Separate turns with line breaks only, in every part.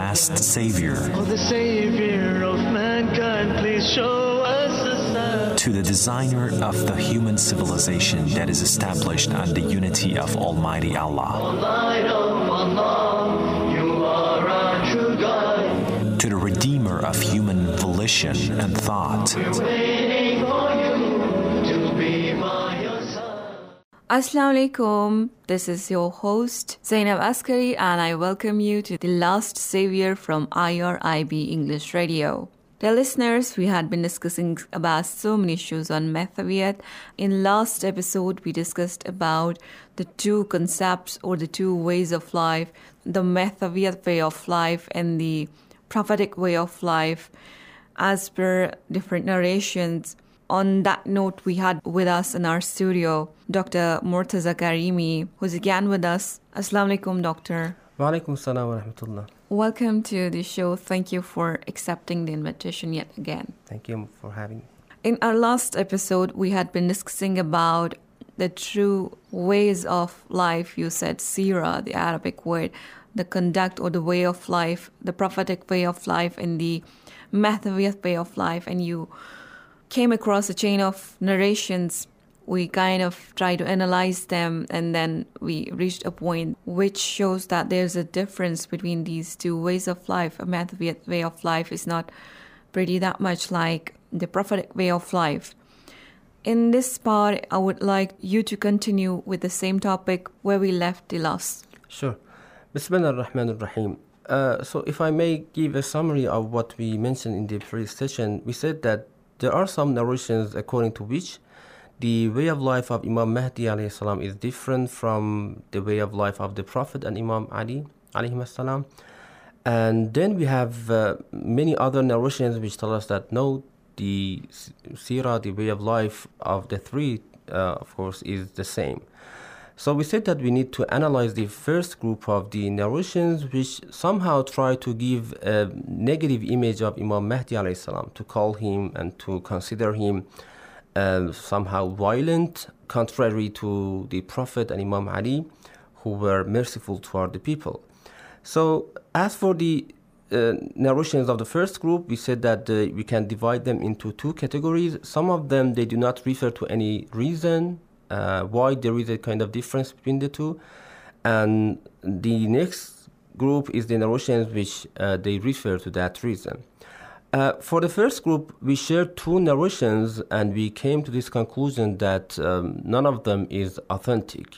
last Savior.
Oh, the Savior of mankind, please show us a sign.
To the designer of the human civilization that is established on the unity of Almighty Allah.
Light of Allah, you are our true guide.
To the redeemer of human volition and thought.
We're waiting for you to be by your side.
Assalamu alaikum. This is your host Zainab Askari and I welcome you to The Last Savior from IRIB English Radio. Dear listeners, we had been discussing about so many issues on Mathawiyat. In last episode, we discussed about the two concepts or the two ways of life, the Mathawiyat way of life and the prophetic way of life as per different narrations. On that note, we had with us in our studio Dr. Murtaza Karimi, who's again with us. Assalamu alaikum, Doctor.
Wa alaikum assalam wa rahmatullah.
Welcome to the show. Thank you for accepting the invitation yet again.
Thank you for having me.
In our last episode, we had been discussing about the true ways of life. You said Sira, the Arabic word, the conduct or the way of life, the prophetic way of life and the Mathawiyat way of life. And you came across a chain of narrations. We kind of tried to analyze them and then we reached a point which shows that there's a difference between these two ways of life. A Mathawiyat way of life is not pretty that much like the prophetic way of life. In this part, I would like you to continue with the same topic where we left the last.
Sure. Bismillah ar-Rahman ar-Rahim. So if I may give a summary of what we mentioned in the previous session, we said that there are some narrations according to which the way of life of Imam Mahdi alayhi salam is different from the way of life of the Prophet and Imam Ali alayhi salam. And then we have many other narrations which tell us that no, the Sirah, the way of life of the three, of course, is the same. So we said that we need to analyze the first group of the narrations which somehow try to give a negative image of Imam Mahdi alayhi salam, to call him and to consider him somehow violent, contrary to the Prophet and Imam Ali, who were merciful toward the people. So as for the narrations of the first group, we said that we can divide them into two categories. Some of them, they do not refer to any reason why there is a kind of difference between the two. And the next group is the narrations which they refer to that reason. For the first group, we shared two narrations and we came to this conclusion that none of them is authentic.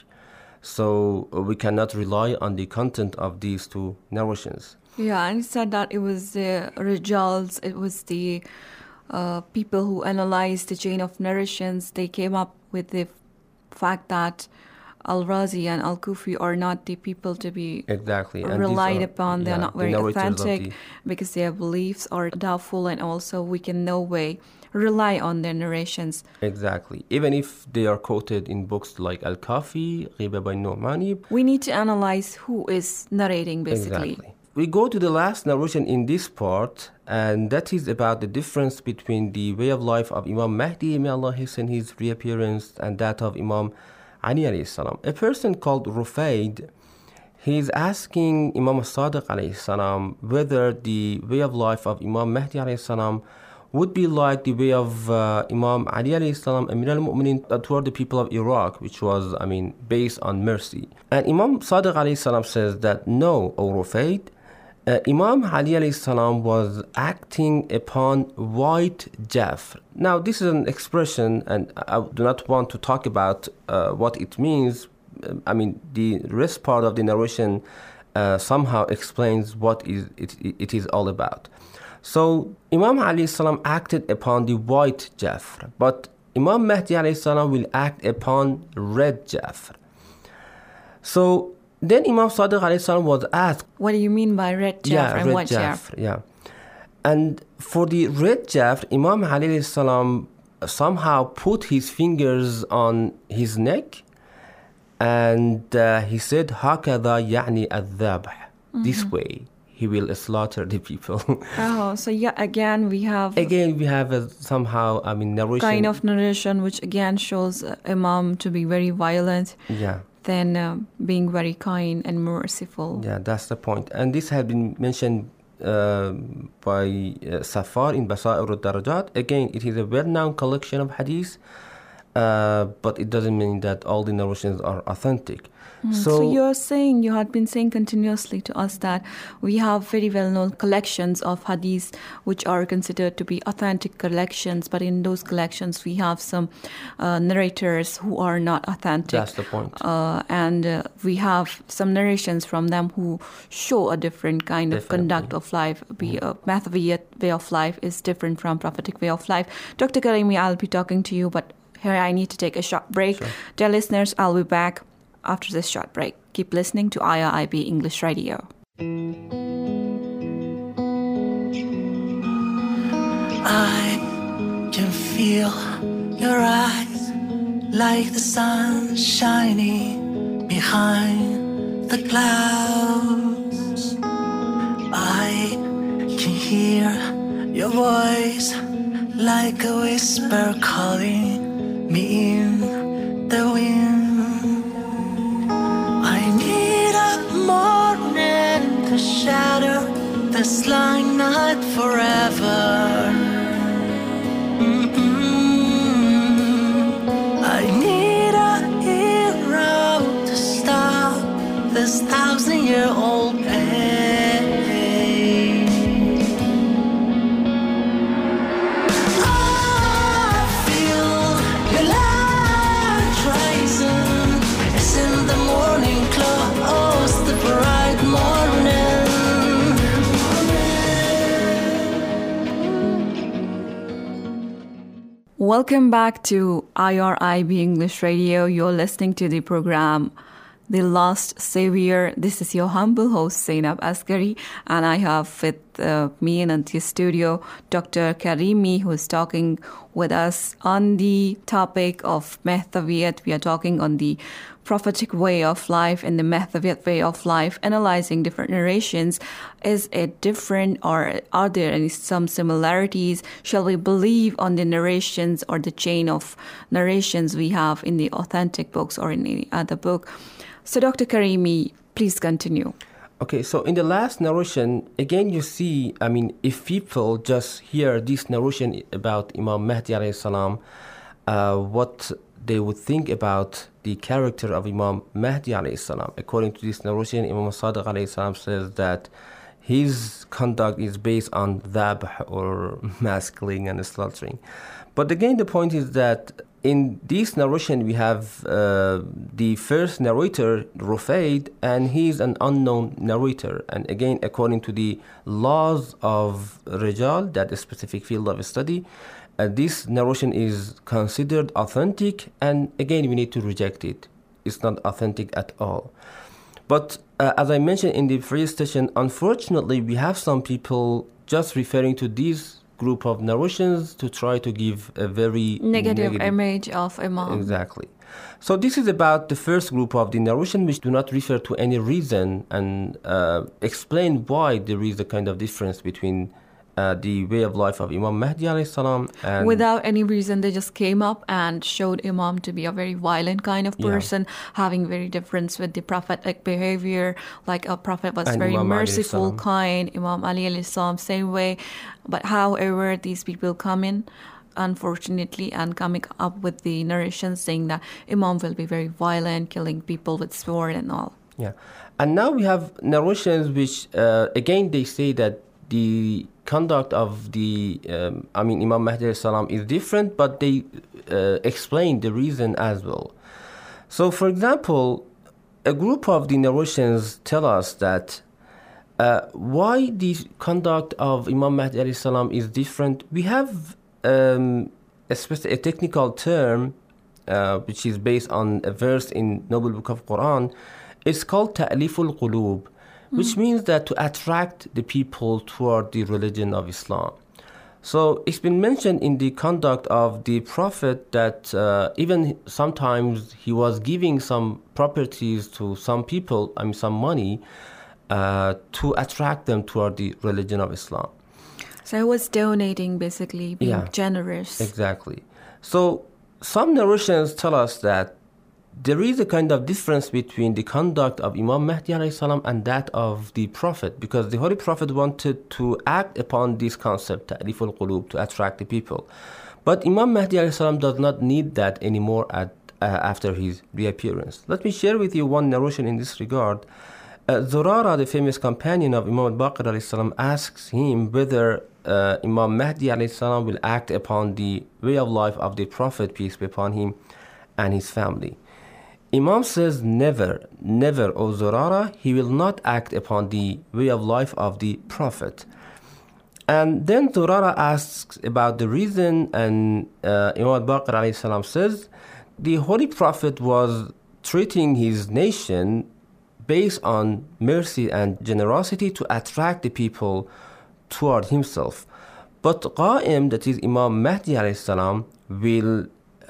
So we cannot rely on the content of these two narrations.
Yeah, and he said that it was the Rijals, it was the people who analyzed the chain of narrations. They came up with the fact that Al-Razi and Al-Kufi are not the people to be
exactly
relied upon. They're not very authentic because their beliefs are doubtful and also we can no way rely on their narrations.
Exactly. Even if they are quoted in books like Al-Kafi, Ghiba by Nu'mani.
We need to analyze who is narrating basically.
Exactly. We go to the last narration in this part, and that is about the difference between the way of life of Imam Mahdi, may Allah hasten his reappearance, and that of Imam Ali alayhi salam. A person called Rufaid, he is asking Imam Sadiq alayhi salam whether the way of life of Imam Mahdi alayhi salam would be like the way of Imam Ali alayhi salam, Amir al-Mu'minin, toward the people of Iraq, which was, based on mercy. And Imam Sadiq alayhi salam says that no, O Rufaid, Imam Ali alayhi salam was acting upon white Jafr. Now, this is an expression, and I do not want to talk about what it means. The rest part of the narration somehow explains what it is all about. So, Imam Ali alayhi salam acted upon the white Jafr, but Imam Mahdi alayhi salam will act upon red Jafr. So, then Imam Sadiq alayhi salam was asked,
what do you mean by red Jafr and white Jafr?
Yeah. And for the red Jafr, Imam Ali alayhi salam somehow put his fingers on his neck and he said, هَكَذَا يَعْنِي الذَّبْحِ. This way he will slaughter the people.
So again we have
somehow narration,
kind of narration which again shows Imam to be very violent.
Yeah.
Than being very kind and merciful.
Yeah, that's the point. And this has been mentioned by Safar in Basair al-Darajat. Again, it is a well-known collection of hadith, but it doesn't mean that all the narrations are authentic.
So you had been saying continuously to us that we have very well-known collections of hadiths which are considered to be authentic collections, but in those collections we have some narrators who are not authentic.
That's the point.
And we have some narrations from them who show a different kind of conduct of life. Mathawiyat way of life is different from prophetic way of life. Dr. Karimi, I'll be talking to you, but here I need to take a short break.
Sure.
Dear listeners, I'll be back after this short break. Keep listening to IRIB English Radio.
I can feel your eyes like the sun shining behind the clouds. I can hear your voice like a whisper calling me in the wind. I need a morning to shatter this long night forever. I need a hero to stop this 1,000-year-old pain. I feel your light rising. It's in the morning close, the bright morning.
Welcome back to IRIB English Radio. You're listening to the program The Lost Savior. This is your humble host, Zainab Asghari, and I have with me in the studio Dr. Karimi, who is talking with us on the topic of Mathawiyat. We are talking on the prophetic way of life and the Mathawiyat way of life, analyzing different narrations. Is it different, or are there some similarities? Shall we believe on the narrations or the chain of narrations we have in the authentic books or in any other book? So, Dr. Karimi, please continue.
Okay, so in the last narration, again you see, if people just hear this narration about Imam Mahdi alayhi salam, what they would think about the character of Imam Mahdi alayhi salam. According to this narration, Imam Sadiq alayhi salam says that his conduct is based on dhabh, or massacring and slaughtering. But again, the point is that in this narration, we have the first narrator, Rufayd, and he is an unknown narrator. And again, according to the laws of Rijal, that is a specific field of study, this narration is considered authentic, and again, we need to reject it. It's not authentic at all. But as I mentioned in the previous session, unfortunately, we have some people just referring to these group of narrations to try to give a very
negative image of Imam.
Exactly. So this is about the first group of the narration, which do not refer to any reason and explain why there is a kind of difference between the way of life of Imam Mahdi alayhi salam. And
without any reason, they just came up and showed Imam to be a very violent kind of person, having very difference with the prophetic behavior. Like a prophet was
and
very
Imam
merciful, kind. Imam Ali alayhi salam, same way. But however, these people come in, unfortunately, and coming up with the narration saying that Imam will be very violent, killing people with sword and all.
Yeah. And now we have narrations which, again, they say that the conduct of the Imam Mahdi alayhi salam is different, but they explain the reason as well. So, for example, a group of the narrations tell us that why the conduct of Imam Mahdi alayhi salam is different. We have a technical term which is based on a verse in Noble Book of Quran. It's called ta'liful qulub, which means that to attract the people toward the religion of Islam. So it's been mentioned in the conduct of the Prophet that even sometimes he was giving some properties to some people, some money, to attract them toward the religion of Islam.
So he was donating, basically, being generous.
Exactly. So some narrations tell us that there is a kind of difference between the conduct of Imam Mahdi alayhi salam and that of the Prophet, because the Holy Prophet wanted to act upon this concept, ta'rif al-qulub, to attract the people. But Imam Mahdi alayhi salam does not need that anymore after his reappearance. Let me share with you one narration in this regard. Zurara, the famous companion of Imam al-Baqir alayhi salam, asks him whether Imam Mahdi alayhi salam will act upon the way of life of the Prophet, peace be upon him, and his family. Imam says, never, O Zurara, he will not act upon the way of life of the Prophet. And then Zurara asks about the reason, and Imam al-Baqir alayhi salam says, the Holy Prophet was treating his nation based on mercy and generosity to attract the people toward himself. But Qa'im, that is Imam Mahdi alayhi salam, will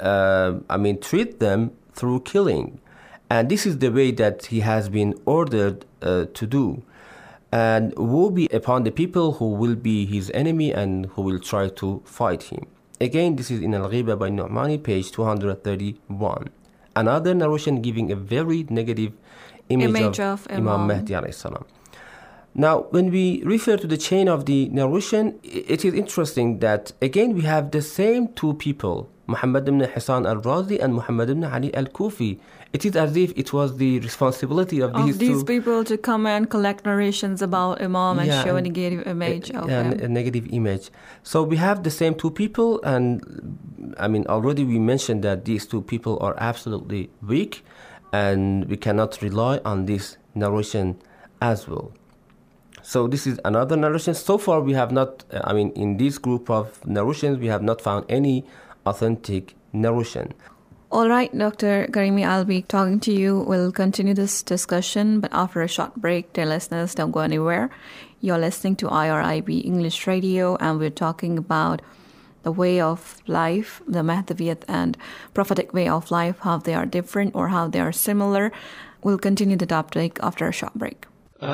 treat them through killing. And this is the way that he has been ordered to do. And woe be upon the people who will be his enemy and who will try to fight him. Again, this is in Al-Ghiba by Nu'mani, page 231. Another narration giving a very negative image of Imam Mahdi alayhi salam. Now, when we refer to the chain of the narration, it is interesting that, again, we have the same two people, Muhammad ibn Hasan al-Razi and Muhammad ibn Ali al-Kufi. It is as if it was the responsibility of these
people to come and collect narrations about Imam and show a negative image of him.
A negative image. So we have the same two people, and already we mentioned that these two people are absolutely weak, and we cannot rely on this narration as well. So this is another narration. So far we have not, in this group of narrations, we have not found any authentic narration.
All right, Dr. Karimi, I'll be talking to you. We'll continue this discussion, but after a short break. Dear listeners, don't go anywhere. You're listening to IRIB English Radio, and we're talking about the way of life, the Mahdaviyat and prophetic way of life, how they are different or how they are similar. We'll continue the topic after a short break.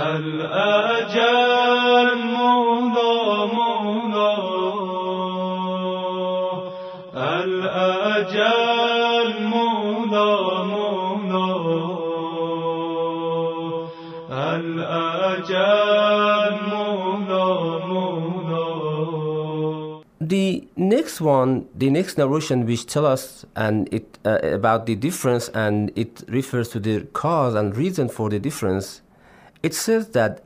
الأجل موضى موضى الأجل موضى موضى الأجل موضى موضى.
The next narration which tells us and it about the difference, and it refers to the cause and reason for the difference. It says that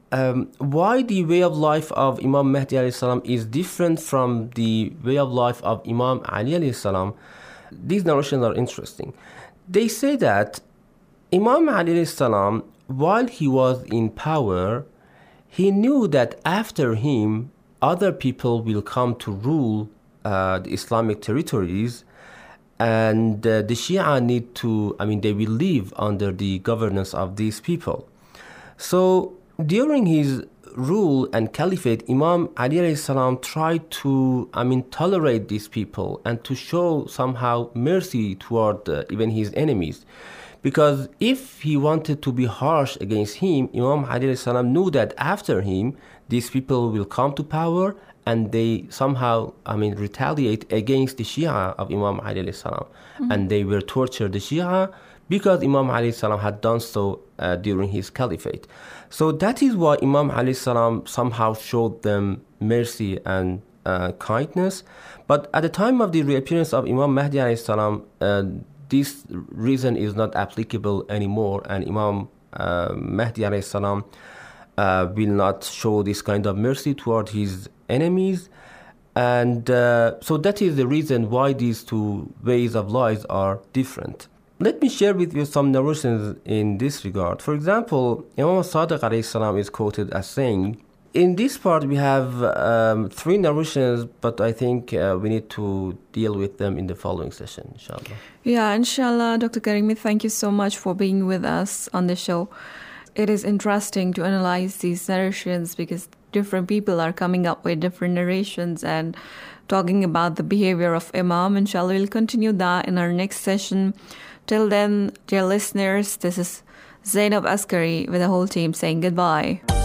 why the way of life of Imam Mahdi alayhi salam is different from the way of life of Imam Ali alayhi salam. These narrations are interesting. They say that Imam Ali alayhi salam, while he was in power, he knew that after him, other people will come to rule the Islamic territories, and the Shia need to, they will live under the governance of these people. So during his rule and caliphate, Imam Ali alayhi salam tried to tolerate these people and to show somehow mercy toward even his enemies. Because if he wanted to be harsh against him, Imam Ali alayhi salam knew that after him, these people will come to power and they somehow retaliate against the Shia of Imam Ali alayhi salam. Mm-hmm. And they will torture the Shia because Imam Ali salam had done so during his caliphate. So that is why Imam Ali salam somehow showed them mercy and kindness. But at the time of the reappearance of Imam Mahdi alayhi salam, this reason is not applicable anymore, and Imam Mahdi alayhi salam will not show this kind of mercy toward his enemies. And so that is the reason why these two ways of life are different. Let me share with you some narrations in this regard. For example, Imam Sadiq alayhi salam is quoted as saying, in this part we have 3 narrations, but I think we need to deal with them in the following session, inshallah.
Yeah, inshallah, Dr. Karimi, thank you so much for being with us on the show. It is interesting to analyze these narrations because different people are coming up with different narrations and talking about the behavior of Imam. Inshallah, we'll continue that in our next session. Till then, dear listeners, this is Zainab Askari with the whole team saying goodbye.